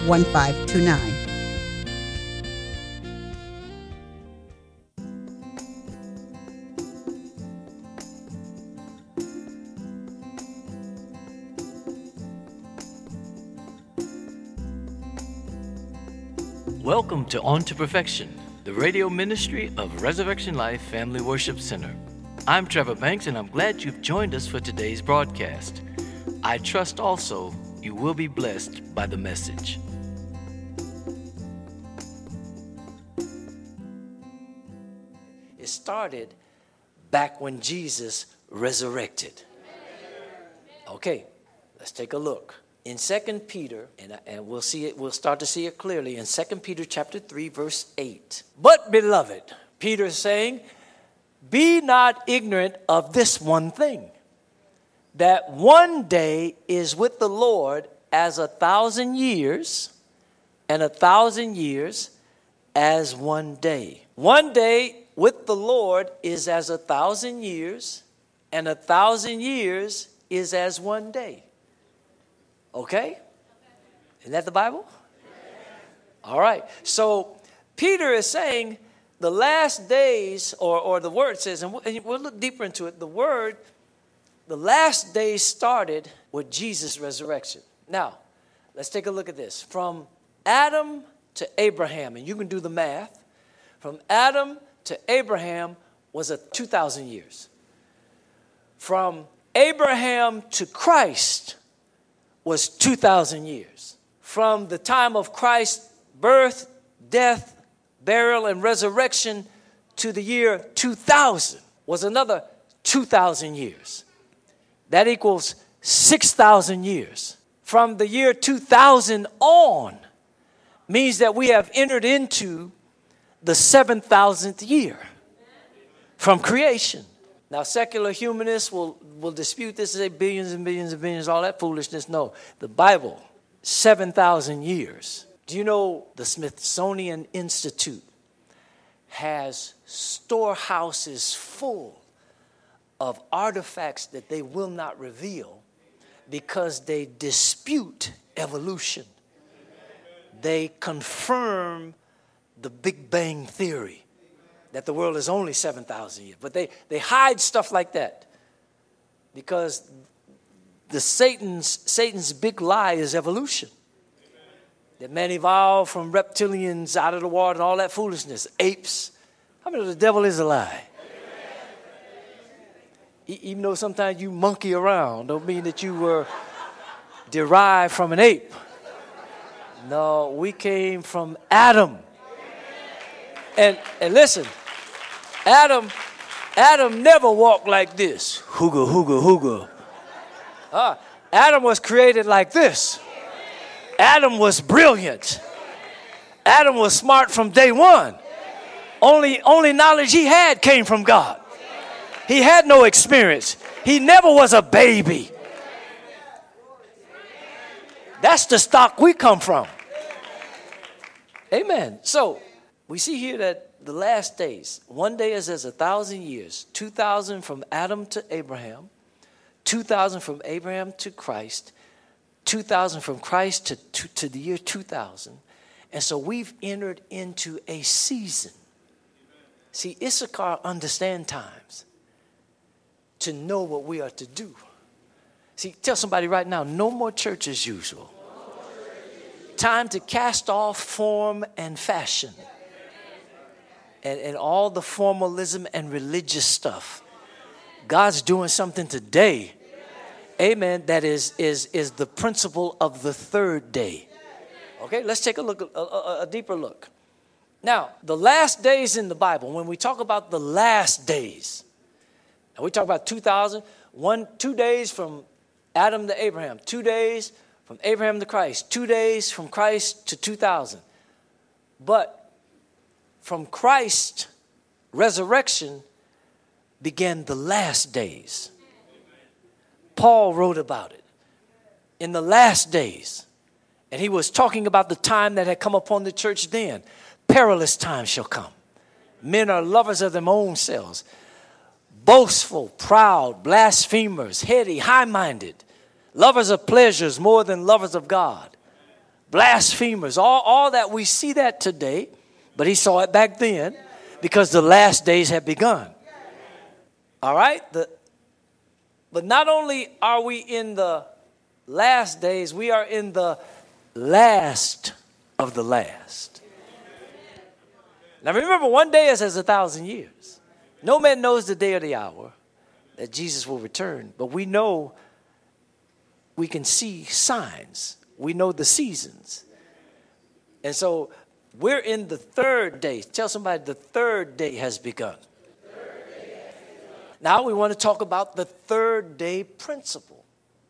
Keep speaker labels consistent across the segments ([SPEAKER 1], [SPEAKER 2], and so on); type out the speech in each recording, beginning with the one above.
[SPEAKER 1] 1529.
[SPEAKER 2] Welcome to On to Perfection, the radio ministry of Resurrection Life Family Worship Center. I'm Trevor Banks, and I'm glad you've joined us for today's broadcast. I trust also you will be blessed by the message. It started back when Jesus resurrected. Okay, let's take a look. In 2 Peter, and we'll see it, we'll start to see it clearly in 2 Peter chapter 3, verse 8. But beloved, Peter is saying, be not ignorant of this one thing, that one day is with the Lord as 1,000 years, and 1,000 years as one day. One day with the Lord is as 1,000 years, and 1,000 years is as one day. Okay? Isn't that the Bible? All right. So Peter is saying the last days, or the word says, and we'll look deeper into it, the last days started with Jesus' resurrection. Now, let's take a look at this. From Adam to Abraham, and you can do the math, from Adam to Abraham was 2,000 years. From Abraham to Christ was 2,000 years. From the time of Christ's birth, death, burial, and resurrection to the year 2000 was another 2,000 years. That equals 6,000 years. From the year 2000 on means that we have entered into the 7,000th year from creation. Now, secular humanists will dispute this and say billions and billions and billions, all that foolishness. No, the Bible, 7,000 years. Do you know the Smithsonian Institute has storehouses full of artifacts that they will not reveal because they dispute evolution. They confirm the Big Bang Theory, that the world is only 7,000 years. But they hide stuff like that because Satan's big lie is evolution. That man evolved from reptilians out of the water and all that foolishness. Apes. How many of the devil is a lie? Even though sometimes you monkey around, don't mean that you were derived from an ape. No, we came from Adam. And listen, Adam never walked like this. Hooga, hooga, hooga. Adam was created like this. Adam was brilliant. Adam was smart from day one. Only knowledge he had came from God. He had no experience. He never was a baby. That's the stock we come from. Amen. So we see here that the last days, one day is as 1,000 years, 2,000 from Adam to Abraham, 2,000 from Abraham to Christ, 2,000 from Christ to the year 2000. And so we've entered into a season. See, Issachar understand times to know what we are to do. See, tell somebody right now, no more church as usual. Time to cast off form and fashion and all the formalism and religious stuff. God's doing something today. Amen. That is the principle of the third day. Okay, let's take a look, a deeper look. Now, the last days in the Bible, when we talk about the last days, and we talk about 2,000, 2 days from Adam to Abraham, 2 days from Abraham to Christ, 2 days from Christ to 2000. But from Christ's resurrection began the last days. Paul wrote about it in the last days. And he was talking about the time that had come upon the church then. Perilous times shall come. Men are lovers of their own selves, boastful, proud, blasphemers, heady, high-minded, lovers of pleasures more than lovers of God, blasphemers, all that. We see that today, but he saw it back then because the last days have begun. All right? But not only are we in the last days, we are in the last of the last. Now remember, one day is as 1,000 years. No man knows the day or the hour that Jesus will return, but we know, we can see signs. We know the seasons. And so we're in the third day. Tell somebody the third day has begun. Now we want to talk about the third day principle.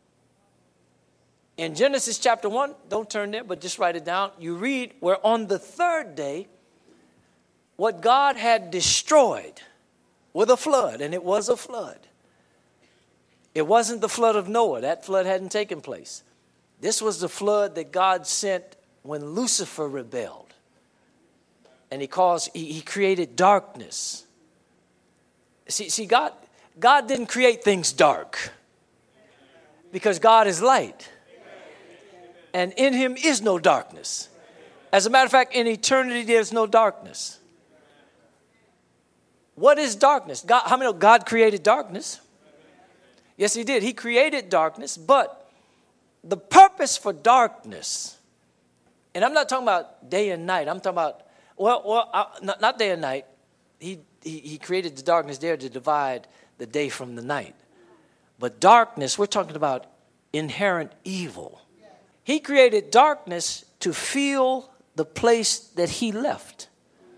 [SPEAKER 2] In Genesis chapter 1, don't turn there, but just write it down. You read where on the third day, what God had destroyed with a flood, and it was a flood. It wasn't the flood of Noah. That flood hadn't taken place. This was the flood that God sent when Lucifer rebelled. And he created darkness. See, God didn't create things dark because God is light. And in him is no darkness. As a matter of fact, in eternity, there's no darkness. What is darkness? How many know God created darkness? Yes, he did. He created darkness, but the purpose for darkness, and I'm not talking about day and night. I'm talking about, not day and night. He created the darkness there to divide the day from the night. But darkness, we're talking about inherent evil. He created darkness to fill the place that he left.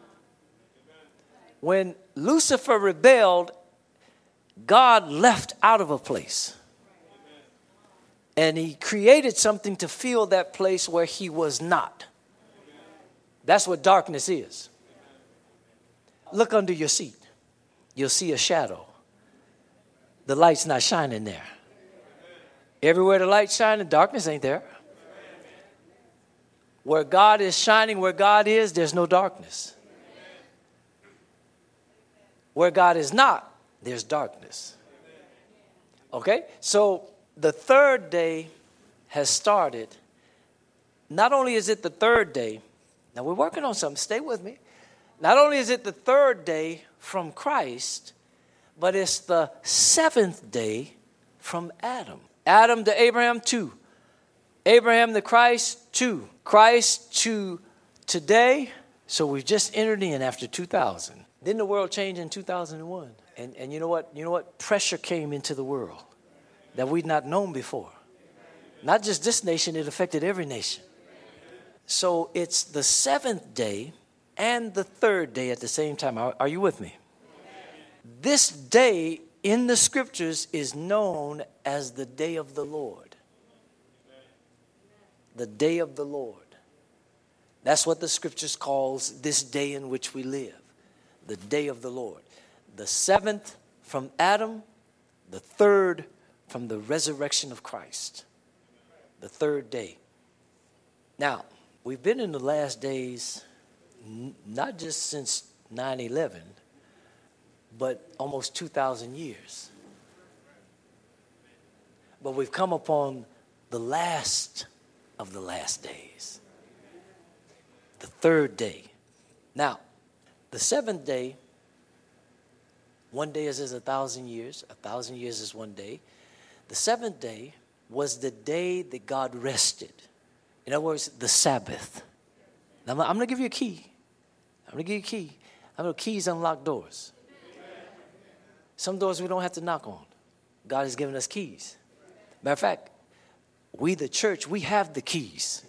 [SPEAKER 2] When Lucifer rebelled, God left out of a place. And he created something to fill that place where he was not. That's what darkness is. Look under your seat. You'll see a shadow. The light's not shining there. Everywhere the light's shining, darkness ain't there. Where God is shining, where God is, there's no darkness. Where God is not, there's darkness. Okay? So the third day has started. Not only is it the third day, now we're working on something, stay with me. Not only is it the third day from Christ, but it's the seventh day from Adam. Adam to Abraham, 2. Abraham to Christ, 2. Christ to today. So we've just entered in after 2000. Didn't the world change in 2001? And you know what? You know what? Pressure came into the world that we'd not known before. Not just this nation, it affected every nation. So it's the seventh day and the third day at the same time. Are you with me? This day in the scriptures is known as the day of the Lord. The day of the Lord. That's what the scriptures calls this day in which we live. The day of the Lord. The seventh from Adam, the third from the resurrection of Christ. The third day. Now, we've been in the last days, not just since 9/11, but almost 2,000 years. But we've come upon the last of the last days. The third day. Now, the seventh day, one day is as 1,000 years. 1,000 years is one day. The seventh day was the day that God rested. In other words, the Sabbath. Now, I'm going to give you a key. I'm going to give you a key. Keys unlock doors. Some doors we don't have to knock on. God has given us keys. Matter of fact, we the church, we have the keys.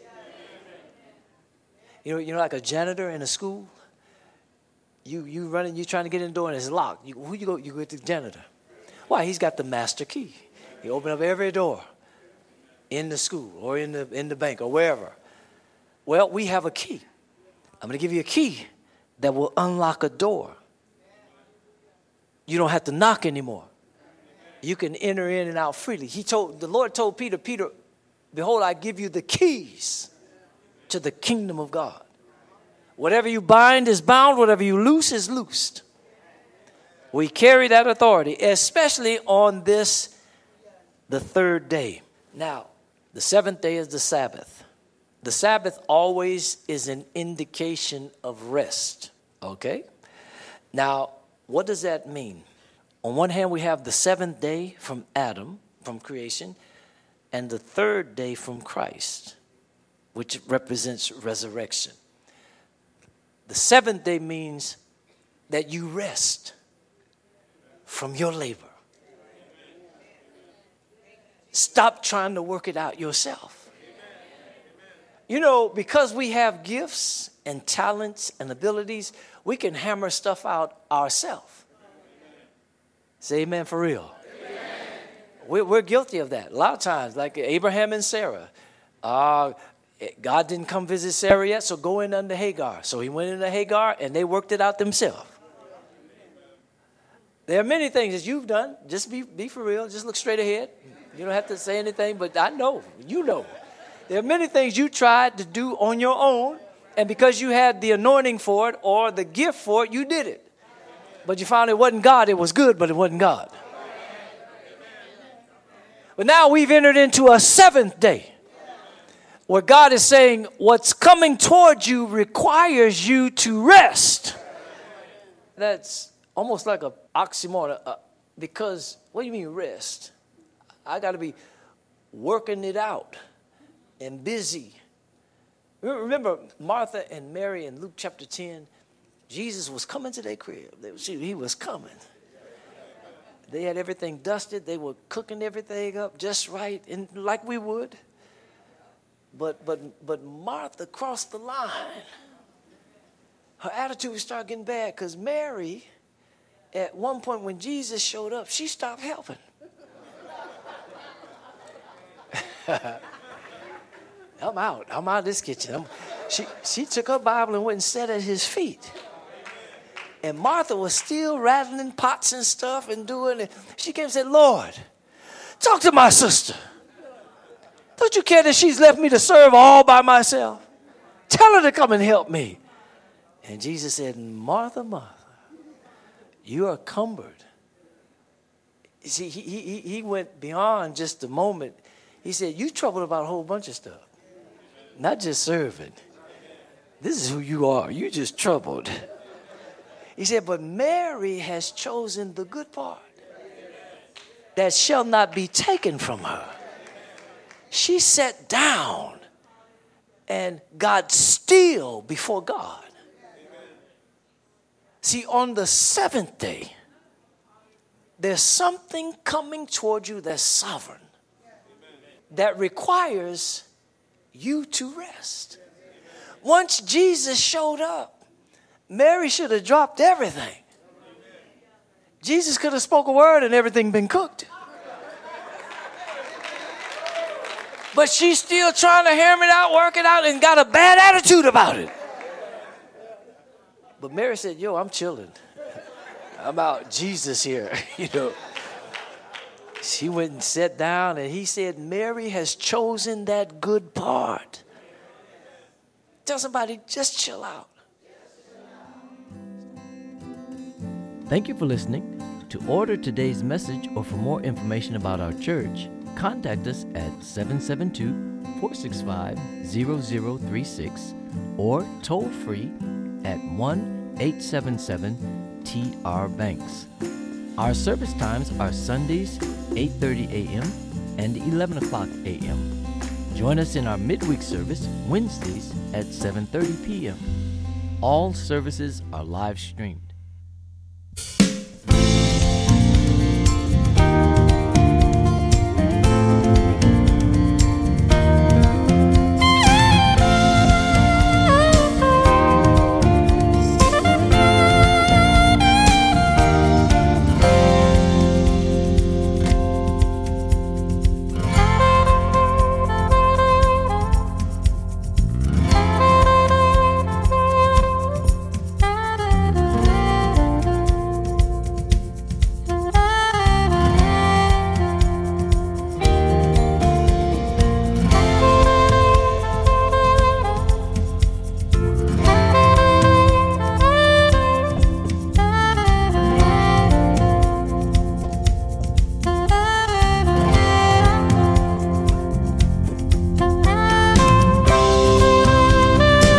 [SPEAKER 2] You know, like a janitor in a school. You running, you trying to get in the door and it's locked. Who you go? You go to the janitor. Why? He's got the master key. He open up every door in the school or in the bank or wherever. Well, we have a key. I'm going to give you a key that will unlock a door. You don't have to knock anymore. You can enter in and out freely. The Lord told Peter, behold, I give you the keys to the kingdom of God. Whatever you bind is bound. Whatever you loose is loosed. We carry that authority, especially on this, the third day. Now, the seventh day is the Sabbath. The Sabbath always is an indication of rest, okay? Now, what does that mean? On one hand, we have the seventh day from Adam, from creation, and the third day from Christ, which represents resurrection. The seventh day means that you rest from your labor. Stop trying to work it out yourself. You know, because we have gifts and talents and abilities, we can hammer stuff out ourselves. Say amen for real. We're guilty of that. A lot of times, like Abraham and Sarah. God didn't come visit Sarah yet, so go in under Hagar. So he went into Hagar, and they worked it out themselves. There are many things that you've done. Just be for real. Just look straight ahead. You don't have to say anything, but I know. You know. There are many things you tried to do on your own, and because you had the anointing for it or the gift for it, you did it. But you found it wasn't God. It was good, but it wasn't God. But now we've entered into a seventh day where God is saying what's coming towards you requires you to rest. That's almost like an oxymoron because what do you mean rest? I got to be working it out and busy. Remember Martha and Mary in Luke chapter 10? Jesus was coming to their crib. He was coming. They had everything dusted. They were cooking everything up just right, and like we would. But Martha crossed the line. Her attitude started getting bad because Mary, at one point when Jesus showed up, she stopped helping. I'm out of this kitchen. She took her Bible and went and sat at his feet. And Martha was still rattling pots and stuff and doing it. She came and said, Lord, talk to my sister. Don't you care that she's left me to serve all by myself? Tell her to come and help me. And Jesus said, Martha, Martha, you are cumbered. You see, he went beyond just a moment. He said, you troubled about a whole bunch of stuff. Not just serving. This is who you are. You just troubled. He said, but Mary has chosen the good part that shall not be taken from her. She sat down and got still before God. See, on the seventh day, there's something coming toward you that's sovereign, that requires you to rest. Once Jesus showed up, Mary should have dropped everything. Jesus could have spoke a word and everything been cooked. But she's still trying to hammer it out, work it out, and got a bad attitude about it. But Mary said, yo, I'm chilling. I'm out. Jesus here, you know. She went and sat down, and he said, Mary has chosen that good part. Tell somebody, just chill out.
[SPEAKER 1] Thank you for listening. To order today's message or for more information about our church, contact us at 772-465-0036 or toll free at 1-877-TR-BANKS. Our service times are Sundays 8:30 a.m. and 11 o'clock a.m. Join us in our midweek service Wednesdays at 7:30 p.m. All services are live streamed.